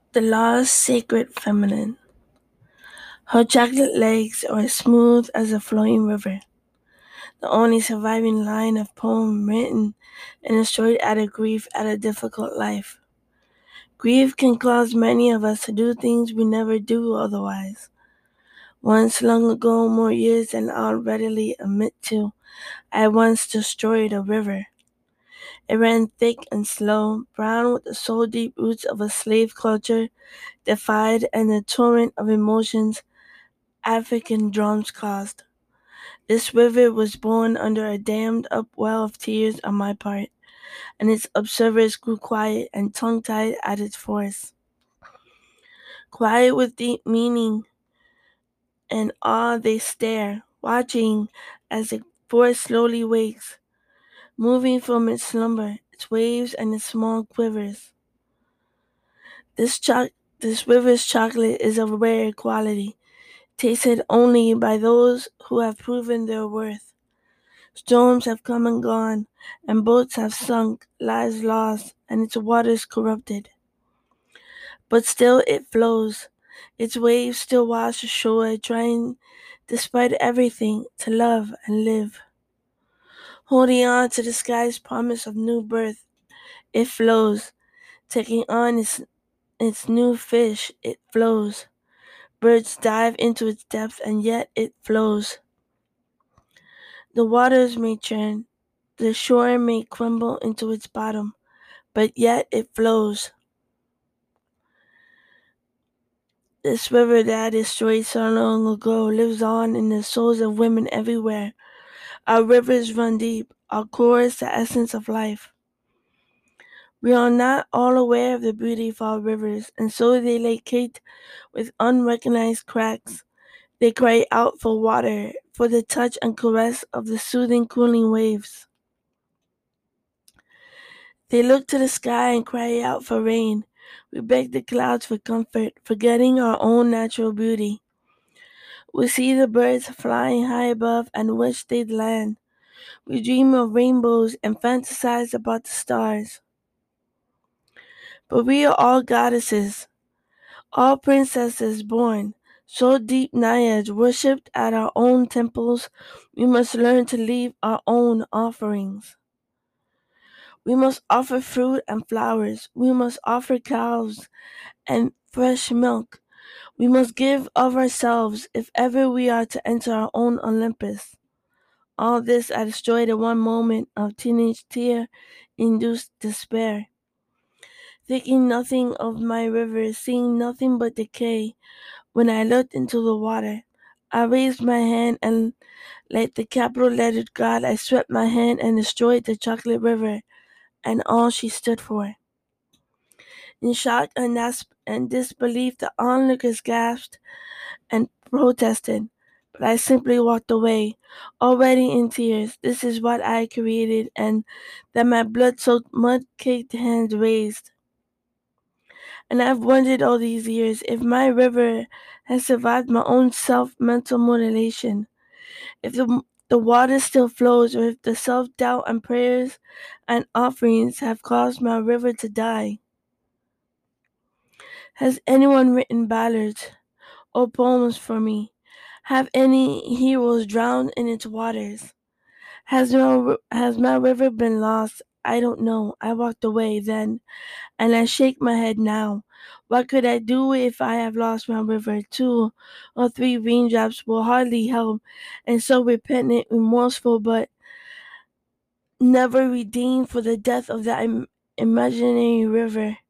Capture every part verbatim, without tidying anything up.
The lost sacred feminine. Her chocolate legs are smooth as a flowing river, the only surviving line of poem written in a story out of grief at a difficult life. Grief can cause many of us to do things we never do otherwise. Once long ago, more years than I'll readily admit to, I once destroyed a river. It ran thick and slow, brown with the soul deep roots of a slave culture, defied and the torrent of emotions African drums caused. This river was born under a dammed up well of tears on my part, and its observers grew quiet and tongue tied at its force. Quiet with deep meaning and awe they stare, watching as the forest slowly wakes, moving from its slumber, its waves and its small quivers. This cho- this river's chocolate is of rare quality, tasted only by those who have proven their worth. Storms have come and gone, and boats have sunk, lives lost, and its waters corrupted. But still it flows. Its waves still wash ashore, trying, despite everything, to love and live. Holding on to the sky's promise of new birth, it flows, taking on its, its new fish, it flows. Birds dive into its depths, and yet it flows. The waters may churn, the shore may crumble into its bottom, but yet it flows. This river that I destroyed so long ago lives on in the souls of women everywhere. Our rivers run deep, our core is the essence of life. We are not all aware of the beauty of our rivers, and so they lay caked with unrecognized cracks. They cry out for water, for the touch and caress of the soothing, cooling waves. They look to the sky and cry out for rain. We beg the clouds for comfort, forgetting our own natural beauty. We see the birds flying high above and wish they'd land. We dream of rainbows and fantasize about the stars. But we are all goddesses, all princesses born, so deep naiads worshipped at our own temples, we must learn to leave our own offerings. We must offer fruit and flowers. We must offer cows and fresh milk. We must give of ourselves if ever we are to enter our own Olympus. All this I destroyed in one moment of teenage tear induced despair. Thinking nothing of my river, seeing nothing but decay, when I looked into the water, I raised my hand and, like the capital lettered God, I swept my hand and destroyed the chocolate river and all she stood for. In shock and, nas- and disbelief, the onlookers gasped and protested, but I simply walked away, already in tears. This is what I created, and then my blood soaked, mud caked hands raised. And I've wondered all these years if my river has survived my own self mental mutilation, if the, the water still flows, or if the self doubt and prayers and offerings have caused my river to die. Has anyone written ballads or poems for me? Have any heroes drowned in its waters? Has my, has my river been lost? I don't know. I walked away then, and I shake my head now. What could I do if I have lost my river? Two or three raindrops will hardly help, and so repentant, remorseful, but never redeemed for the death of that Im- imaginary river.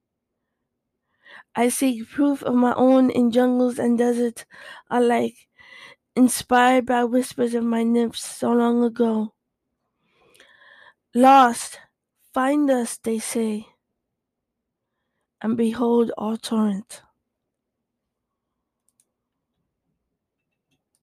I seek proof of my own in jungles and deserts alike, inspired by whispers of my nymphs so long ago. Lost, find us, they say, and behold all torrent.